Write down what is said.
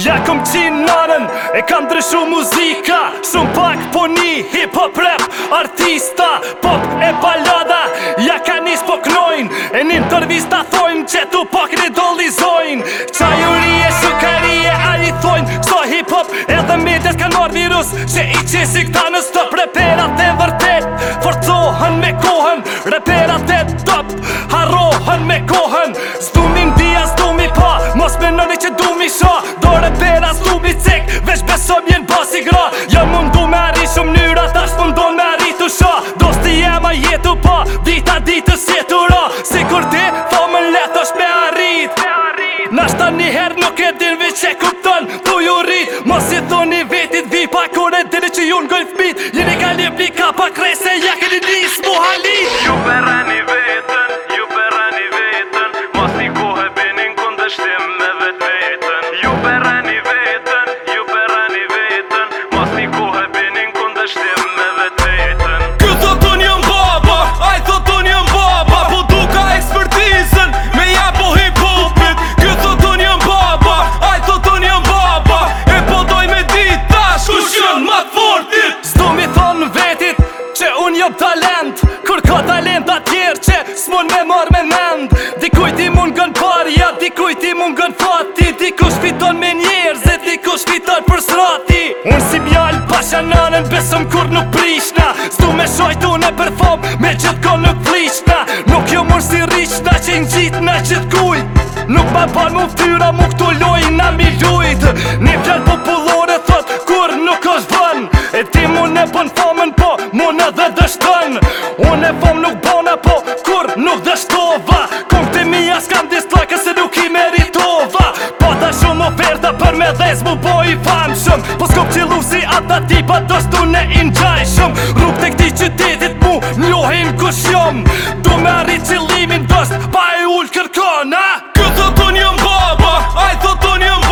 Ja kom qinë nanën, e kam ndryshu muzika. Shumë pak po një hip-hop rap artista. Pop e balada, ja ka nis po knojnë. E një intervista thojnë që tu pak një dolizojnë. Qajurie, shukarie, a i thojnë këso hip-hop edhe medias kanë marrë virus që i qesi këta në stop. Reperat e vërtet, forcohen me kohën. Reperat e top, harrohen me kohën. S'du mi ndia, s'du mi pa, mos me nëni që du mi sha. Do repera s'du mi cek, veç besom jen basi gra. Jo mundu me arri shumë njëra, tash mundon me arri tu sha. Dosti jema jetu pa, dita ditës jetu ra. Si kur ti, thomën let është me arrit. Nashta njëherë nuk e din vi që kupton, tu ju rrit. Mos i thoni vetit vi pa kur e dini që ju n'gojnë fmit. Jeni ka lipni ka pa krese, ja keni nis mu halit. Ju berani vetën, ju berani vetën. Mos një kohë benin kundështim me vetë vetën. Ju berani vetën, ju berani vetën. Mos një kohë benin kundështim me vetë vetën. Ky thot unë jëm baba, aj thot unë jëm baba. Po du ka ekspertizën me japo hip-hopit. Ky thot unë jëm baba, aj thot unë jëm baba. E po doj me dit tash kush jën ma t'fortit. S'du mi thonë vetit që unë jom talent, kur ka talent atjerë që s'mun me marrë me mend. Dikuj ti mun gën parja, dikuj ti mun gën fati. Dikush fiton me njerëz e dikush fiton për srati. Unë si mjall pasha nanën, besëm kur nuk prishna. S'du me shojt unë e për fom, me gjithë ko nuk flishna. Nuk jo mërë si rishna që n'gjit në gjithë kuj. Nuk ma ban mu ftyra mu këtu lojna mi lujt. Një fjall popullore thot kur nuk është bën. E ti mun e bën famën po mun edhe dështën. Unë e fam nuk bona po kur nuk dështova. Kom të mija s'kam dislike se nuk i meritova. Pata shumë oferta për me dhez mu po i famshëm. Po s'kom qilu si ata tipa doshtu ne ingjajshëm. Rrug të këti qytetit mu mjohin kush jom. Du me arrit qëllimin dosht pa e ull kërkona. Ky thot unë jëm baba, aj thot unë jëm